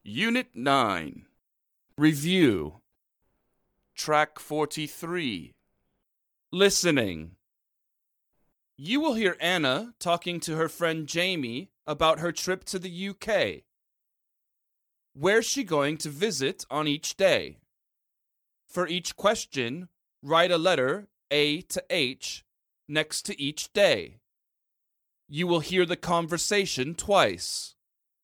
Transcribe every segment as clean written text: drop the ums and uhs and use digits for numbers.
Unit 9. Review. Track 43. Listening. You will hear Anna talking to her friend Jamie about her trip to the UK. Where's she going to visit on each day? For each question, write a letter A to H next to each day. You will hear the conversation twice.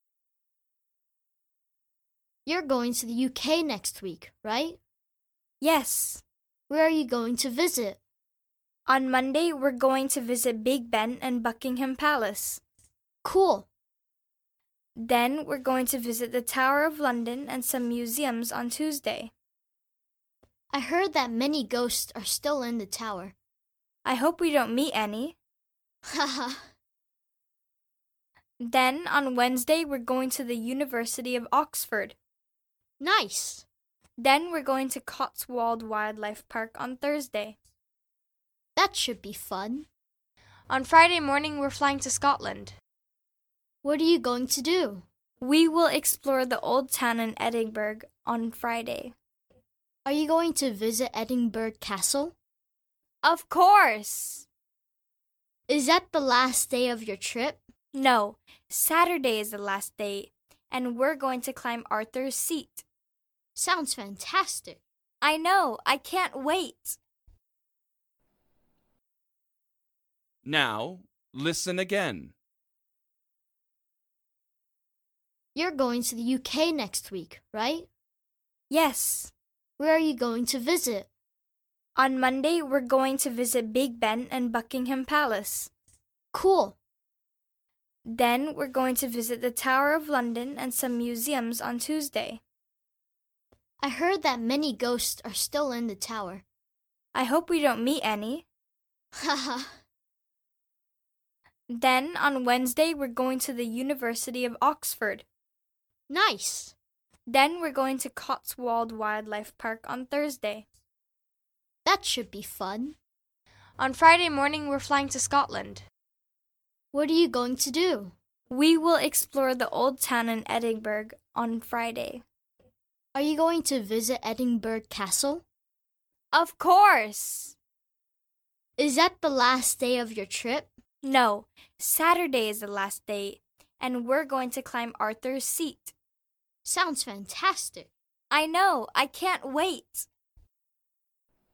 You're going to the UK next week, right? Yes. Where are you going to visit? On Monday, we're going to visit Big Ben and Buckingham Palace. Cool. Then we're going to visit the Tower of London and some museums on Tuesday. I heard that many ghosts are still in the tower. I hope we don't meet any. Haha. Then on Wednesday, we're going to the University of Oxford. Nice. Then we're going to Cotswold Wildlife Park on Thursday. That should be fun. On Friday morning, we're flying to Scotland. What are you going to do? We will explore the old town in Edinburgh on Friday. Are you going to visit Edinburgh Castle? Of course! Is that the last day of your trip? No, Saturday is the last day, and we're going to climb Arthur's Seat. Sounds fantastic. I know, I can't wait. Now, listen again. You're going to the UK next week, right? Yes. Where are you going to visit? On Monday, we're going to visit Big Ben and Buckingham Palace. Cool. Then we're going to visit the Tower of London and some museums on Tuesday. I heard that many ghosts are still in the tower. I hope we don't meet any. Haha. Then on Wednesday, we're going to the University of Oxford. Nice. Then we're going to Cotswold Wildlife Park on Thursday. That should be fun. On Friday morning, we're flying to Scotland. What are you going to do? We will explore the old town in Edinburgh on Friday. Are you going to visit Edinburgh Castle? Of course! Is that the last day of your trip? No, Saturday is the last day, and we're going to climb Arthur's Seat. Sounds fantastic. I know, I can't wait.